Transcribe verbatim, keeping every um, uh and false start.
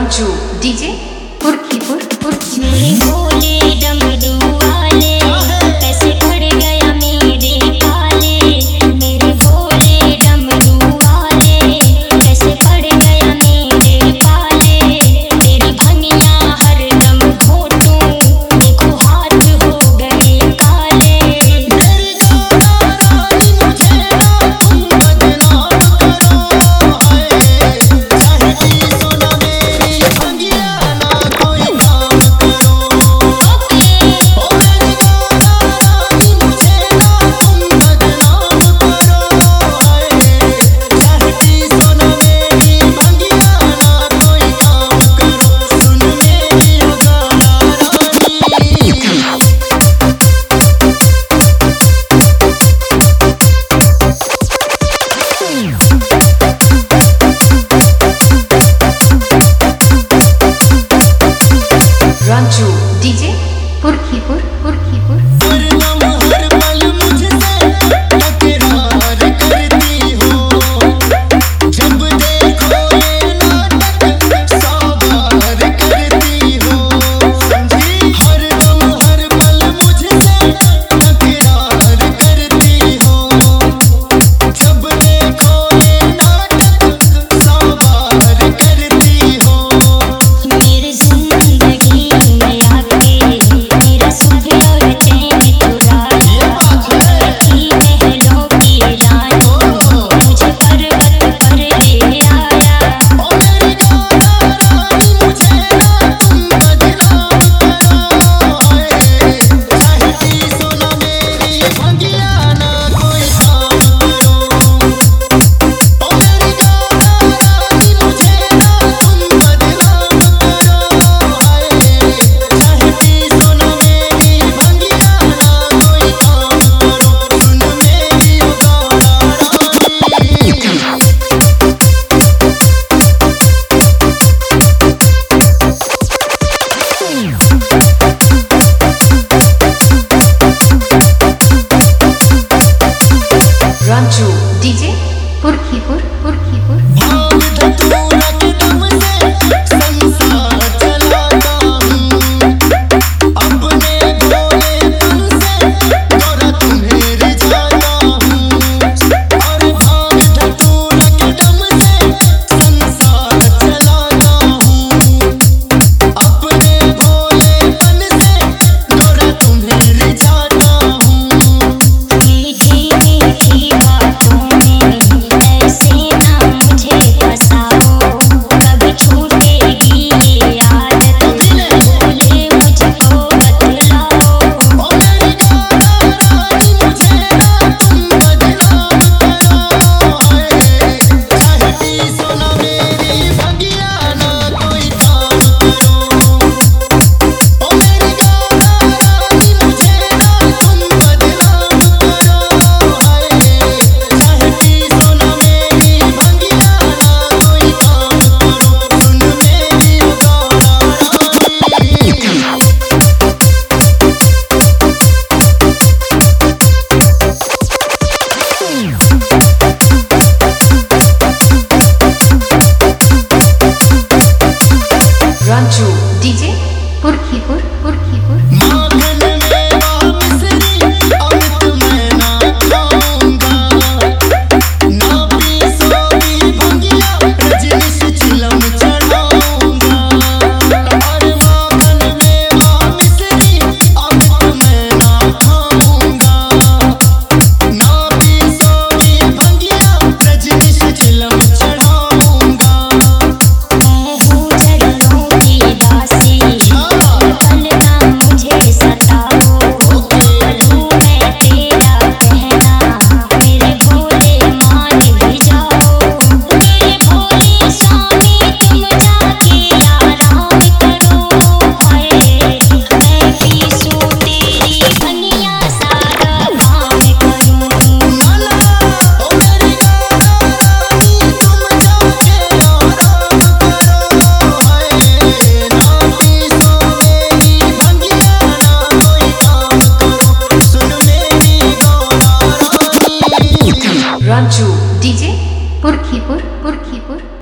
Ranju DJ Purkhipur पुरखी मेरे भोले डमरू वाले कैसे पड़ गया मेरे पाले। मेरे भोले डमरू वाले कैसे पड़ गया मेरे पाले। तेरी भंगिया हरदम घोटूं देखो हाथ हो गए काले। मेरी जाना रानी मुझे ना तुम बदनाम करो है। चाहती सोना मेरी भंगिया ना कोई काम करो। ओ मेरी जाना रानी मुझे ना तुम बदनाम करो है। चाहती सोना मेरी भंगिया ना कोई काम करो। सुन मेरी गाना रानी रंजू डीजे पुरखीपुर पुरखीपुर हर दम हर पल मुझसे तकरार करती हो। जब देखो ये नाटक सावार करती हो। समझी हर दम हर पल मुझसे तकरार करती हो। जब देखो ये नाटक सावार करती हो। मेरी जिंदगी में आके मेरा सुख और चैन चुराया। ये बात है की महलों की रानी मुझे पर्वत पर ले आया। ओ मेरी जाना रानी मुझे ना तुम बदनाम करो है। चाहती सोना मेरी भंगिया ना कोई काम करो। ओ मेरी जाना रानी मुझे ना तुम बदनाम करो है। चाहती सोना मेरी भंगिया ना कोई काम करो। सुन मेरी गाना रानी रंजू डीजे पुरखीपुर पुरखीपुर भांग धतूरा के दम से संसार चलाता हूँ। अपने भोलेपन से गोरा तुम्हें रिझाता हूँ। और भांग धतूरा के दम से संसार चलाता हूँ। अपने भोलेपन से गोरा तुम्हें रिझाता हूँ। मीठी मीठी बातों में ऐसे ना मुझे फंसाओ। कभी छूटेगी ये आदत भोले मुझको बतलाओ। ओ मेरी जाना रानी मुझे ना तुम बदनाम करो है। चाहती सोना मेरी भंगिया ना कोई काम करो। ओ मेरी जाना रानी मुझे ना तुम बदनाम करो है। चाहती सोना मेरी भंगिया ना कोई काम करो। सुन मेरी गाना रंजू डीजे पुरखीपुर पुरखीपुर माखन मेवा मिश्री अमृत मैं ना खाऊंगा। ना पीसोगी भंगिया रजनीश चिलम चढ़ाऊंगा। और माखन मेवा मिश्री अमृत मैं ना खाऊंगा। ना पीसोगी भंगिया रजनीश चिलम चढ़ाऊंगा। मैं हूँ झरनों की दासी कल ना मुझे सताओ। करूँ मैं तेरा कहना मेरे भोले मान भी जाओ। मेरे भोले स्वामी तुम जाके आराम करो हाय। मैं पीसूं तेरी भंगिया सारा काम करूँ। माला ओ मेरी गाना रानी तुम जाके आराम करो है। ना पीसो मेरी भंगिया ना कोई काम करो। सुन मेरी गाना रानी रंजू डीजे पुरखीपुर पुरखीपुर